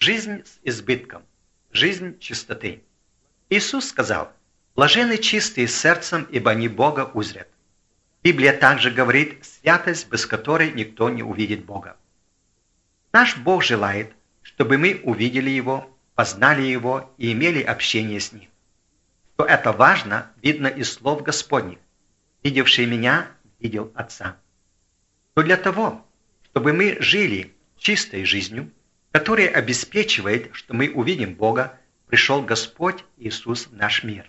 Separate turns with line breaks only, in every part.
жизнь с избытком, жизнь чистоты. Иисус сказал: «Блаженны чистые сердцем, ибо они Бога узрят». Библия также говорит: «Святость, без которой никто не увидит Бога». Наш Бог желает, чтобы мы увидели Его, познали Его и имели общение с Ним. Что это важно, видно из слов Господних: «Видевший Меня, видел Отца». Но для того, чтобы мы жили чистой жизнью, которая обеспечивает, что мы увидим Бога, пришел Господь Иисус в наш мир.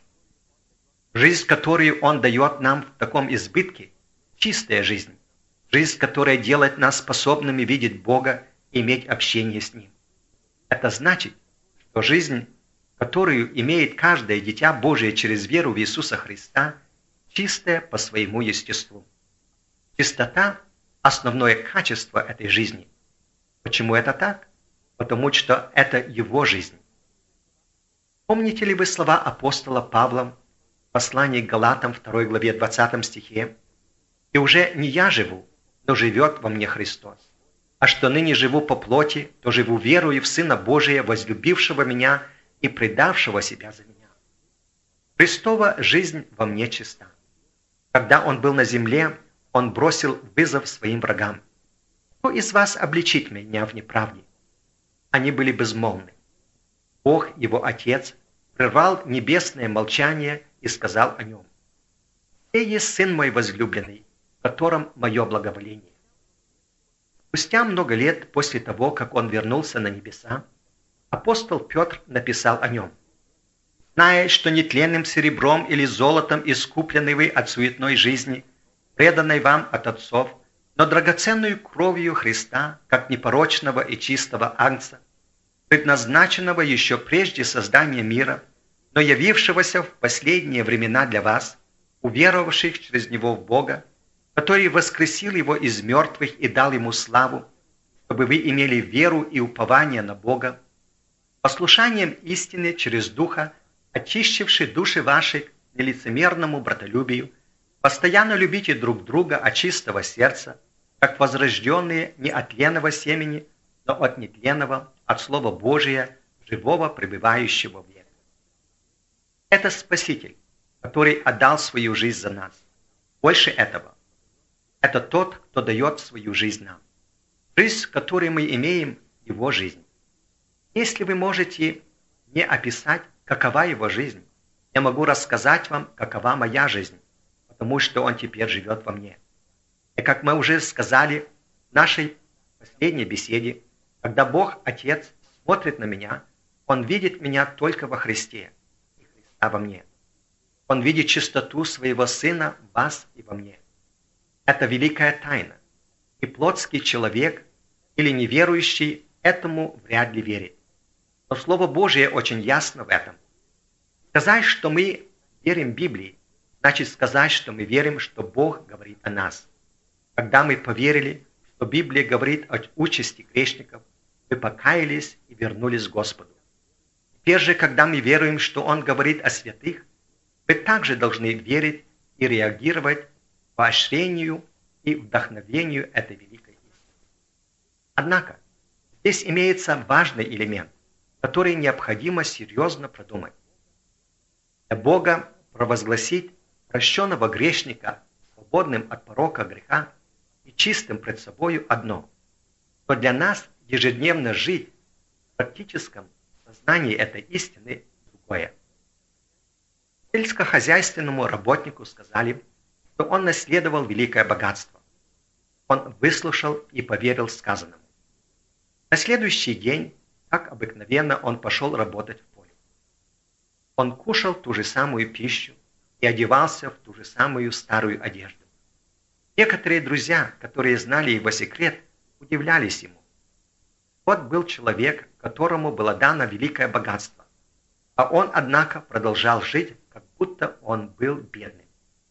Жизнь, которую Он дает нам в таком избытке, чистая жизнь, жизнь, которая делает нас способными видеть Бога и иметь общение с Ним. Это значит, что жизнь, которую имеет каждое дитя Божие через веру в Иисуса Христа, чистая по своему естеству. Чистота – основное качество этой жизни. Почему это так? Потому что это Его жизнь. Помните ли вы слова апостола Павла в послании к Галатам 2 главе 20 стихе? «И уже не я живу, но живет во мне Христос. А что ныне живу по плоти, то живу верою в Сына Божия, возлюбившего меня и предавшего себя за меня». Христова жизнь во мне чиста. Когда Он был на земле, Он бросил вызов своим врагам: «Кто из вас обличит меня в неправде?» Они были безмолвны. Бог, Его Отец, прервал небесное молчание и сказал о Нем: «Сей есть Сын мой возлюбленный, в котором мое благоволение». Спустя много лет после того, как Он вернулся на небеса, апостол Петр написал о Нем: «Зная, что нетленным серебром или золотом искуплены вы от суетной жизни, преданной вам от отцов, но драгоценную кровью Христа, как непорочного и чистого агнца, предназначенного еще прежде создания мира, но явившегося в последние времена для вас, уверовавших через Него в Бога, который воскресил Его из мертвых и дал Ему славу, чтобы вы имели веру и упование на Бога, послушанием истины через Духа, очищивший души ваши к нелицемерному братолюбию, постоянно любите друг друга от чистого сердца, как возрожденные не от тленного семени, но от нетленного, от Слова Божия, живого, пребывающего в век. Это Спаситель, который отдал свою жизнь за нас. Больше этого. Это тот, кто дает свою жизнь нам. Жизнь, которую мы имеем, Его жизнь. Если вы можете не описать, какова Его жизнь, я могу рассказать вам, какова моя жизнь, потому что Он теперь живет во мне. И как мы уже сказали в нашей последней беседе, когда Бог Отец смотрит на меня, Он видит меня только во Христе и Христа во мне. Он видит чистоту Своего Сына в вас и во мне. Это великая тайна, и плотский человек или неверующий этому вряд ли верит. Но Слово Божие очень ясно в этом. Сказать, что мы верим Библии, значит сказать, что мы верим, что Бог говорит о нас. Когда мы поверили, что Библия говорит о участи грешников, мы покаялись и вернулись к Господу. Теперь же, когда мы веруем, что Он говорит о святых, мы также должны верить и реагировать к поощрению и вдохновению этой великой истины. Однако, здесь имеется важный элемент, который необходимо серьезно продумать. Для Бога провозгласить прощенного грешника свободным от порока греха и чистым пред собою одно, но для нас ежедневно жить в практическом сознании этой истины другое. Сельскохозяйственному работнику сказали, что он наследовал великое богатство. Он выслушал и поверил сказанному. На следующий день, как обыкновенно, он пошел работать в поле. Он кушал ту же самую пищу и одевался в ту же самую старую одежду. Некоторые друзья, которые знали его секрет, удивлялись ему. Вот был человек, которому было дано великое богатство, а он, однако, продолжал жить, как будто он был бедным.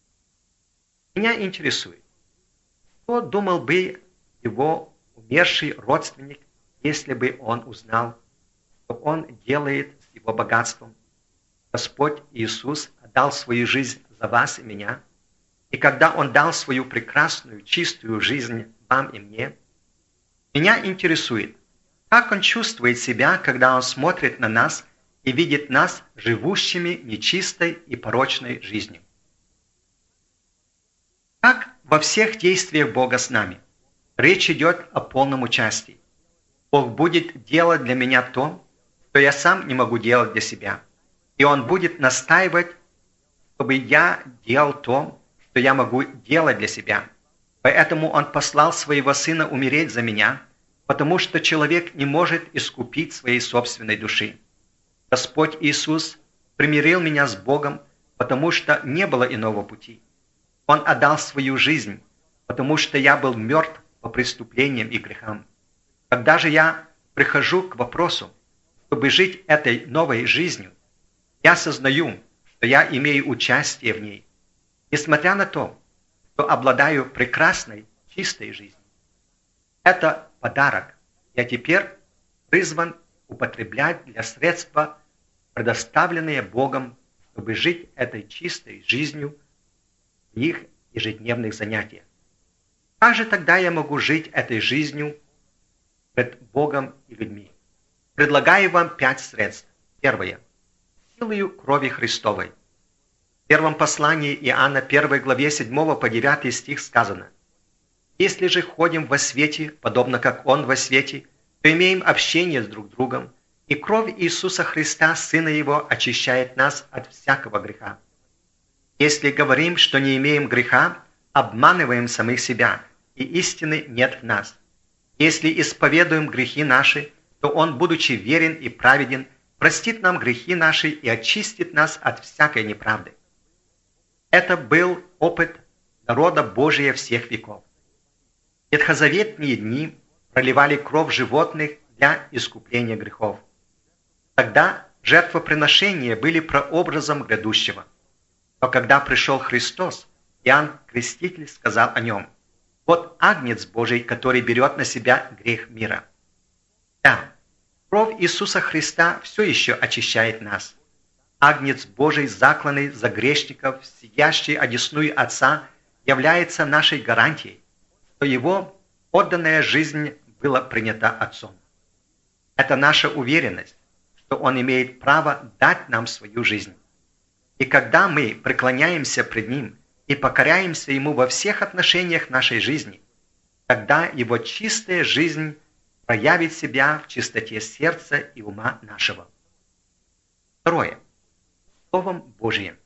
Меня интересует, что думал бы его умерший родственник, если бы он узнал, что он делает с его богатством. Господь Иисус отдал свою жизнь за вас и меня, и когда Он дал свою прекрасную, чистую жизнь вам и мне, меня интересует, Как Он чувствует себя, когда Он смотрит на нас и видит нас живущими нечистой и порочной жизнью? Как во всех действиях Бога с нами? Речь идет о полном участии. Бог будет делать для меня то, что я сам не могу делать для себя. И Он будет настаивать, чтобы я делал то, что я могу делать для себя. Поэтому Он послал Своего Сына умереть за меня, потому что человек не может искупить своей собственной души. Господь Иисус примирил меня с Богом, потому что не было иного пути. Он отдал свою жизнь, потому что я был мертв по преступлениям и грехам. Когда же я прихожу к вопросу, чтобы жить этой новой жизнью, я сознаю, что я имею участие в ней, несмотря на то, что обладаю прекрасной, чистой жизнью. Это подарок. Я теперь призван употреблять для средства, предоставленные Богом, чтобы жить этой чистой жизнью в их ежедневных занятиях. Как же тогда я могу жить этой жизнью пред Богом и людьми? Предлагаю вам 5 средств. Первое. Силою крови Христовой. В первом послании Иоанна 1 главе 7 по 9 стих сказано: «Если же ходим во свете, подобно как Он во свете, то имеем общение с друг другом, и кровь Иисуса Христа, Сына Его, очищает нас от всякого греха. Если говорим, что не имеем греха, обманываем самих себя, и истины нет в нас. Если исповедуем грехи наши, то Он, будучи верен и праведен, простит нам грехи наши и очистит нас от всякой неправды». Это был опыт народа Божия всех веков. В ветхозаветные дни проливали кровь животных для искупления грехов. Тогда жертвоприношения были прообразом грядущего. Но когда пришел Христос, Иоанн Креститель сказал о нем: «Вот Агнец Божий, который берет на себя грех мира». Да, кровь Иисуса Христа все еще очищает нас. Агнец Божий, закланный за грешников, сидящий одесную Отца, является нашей гарантией, что Его отданная жизнь была принята Отцом. Это наша уверенность, что Он имеет право дать нам свою жизнь. И когда мы преклоняемся пред Ним и покоряемся Ему во всех отношениях нашей жизни, тогда Его чистая жизнь проявит себя в чистоте сердца и ума нашего. Второе. Словом Божиим.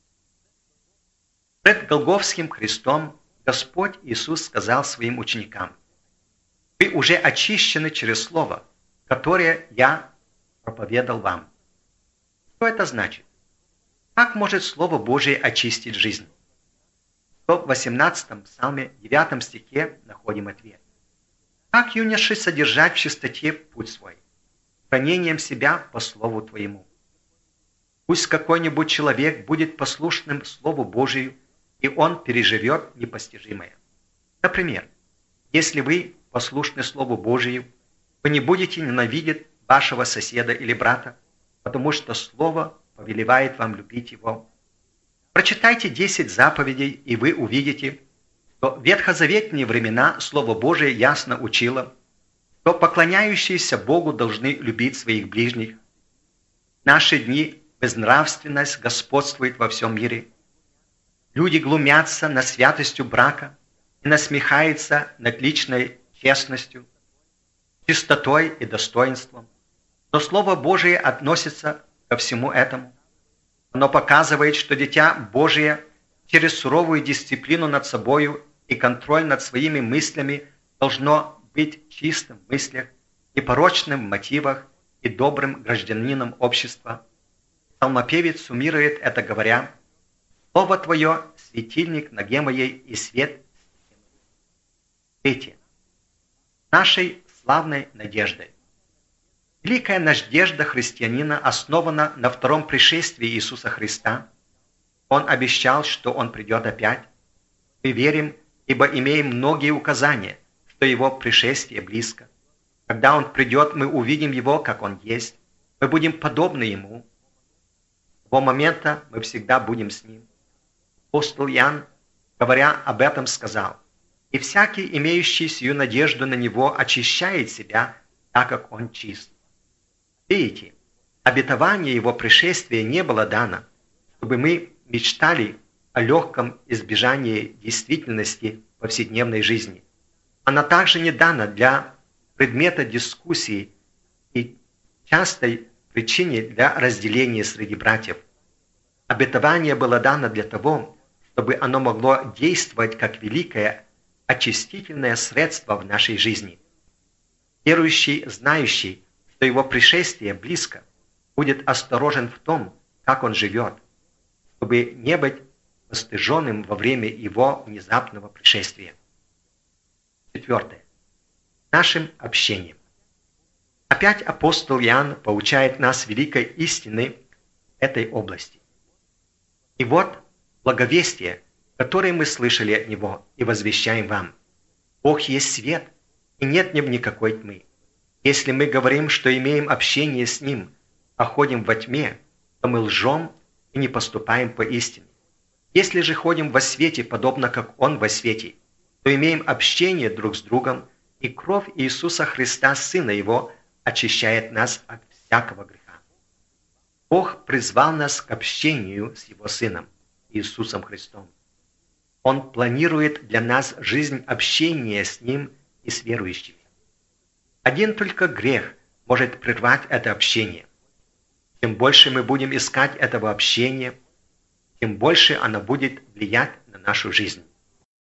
Пред Голгофским крестом Господь Иисус сказал Своим ученикам: «Вы уже очищены через Слово, которое Я проповедал вам». Что это значит? Как может Слово Божие очистить жизнь? В 118 псалме 9 стихе находим ответ. «Как юноши содержать в чистоте путь свой, хранением себя по Слову Твоему». Пусть какой-нибудь человек будет послушным Слову Божию, и он переживет непостижимое. Например, если вы послушны Слову Божию, вы не будете ненавидеть вашего соседа или брата, потому что Слово повелевает вам любить его. Прочитайте 10 заповедей, и вы увидите, что в ветхозаветные времена Слово Божие ясно учило, что поклоняющиеся Богу должны любить своих ближних. В наши дни безнравственность господствует во всем мире. Люди глумятся над святостью брака и насмехаются над личной честностью, чистотой и достоинством. Но Слово Божие относится ко всему этому. Оно показывает, что дитя Божие через суровую дисциплину над собою и контроль над своими мыслями должно быть чистым в мыслях, непорочным в мотивах и добрым гражданином общества. Псалмопевец суммирует это, говоря: «Слово Твое – светильник ноге моей и свет». Третье. Нашей славной надеждой. Великая надежда христианина основана на втором пришествии Иисуса Христа. Он обещал, что Он придет опять. Мы верим, ибо имеем многие указания, что Его пришествие близко. Когда Он придет, мы увидим Его, как Он есть. Мы будем подобны Ему. С того момента мы всегда будем с Ним. Апостол Иоанн, говоря об этом, сказал: «И всякий, имеющий сию надежду на Него, очищает себя, так как Он чист. Видите, обетование Его пришествия не было дано, чтобы мы мечтали о легком избежании действительности повседневной жизни. Она также не дана для предмета дискуссии и частой причине для разделения среди братьев. Обетование было дано для того, чтобы оно могло действовать как великое очистительное средство в нашей жизни. Верующий, знающий, что его пришествие близко, будет осторожен в том, как он живет, чтобы не быть постыженным во время его внезапного пришествия. 4. Нашим общением. Опять апостол Иоанн поучает нас великой истины этой области. И вот благовестие, которое мы слышали от Него и возвещаем вам. Бог есть свет, и нет в нем никакой тьмы. Если мы говорим, что имеем общение с Ним, а ходим во тьме, то мы лжем и не поступаем по истине. Если же ходим во свете, подобно как Он во свете, то имеем общение друг с другом, и кровь Иисуса Христа, Сына Его, очищает нас от всякого греха. Бог призвал нас к общению с Его Сыном, Иисусом Христом. Он планирует для нас жизнь общения с Ним и с верующими. Один только грех может прервать это общение. Чем больше мы будем искать этого общения, тем больше оно будет влиять на нашу жизнь.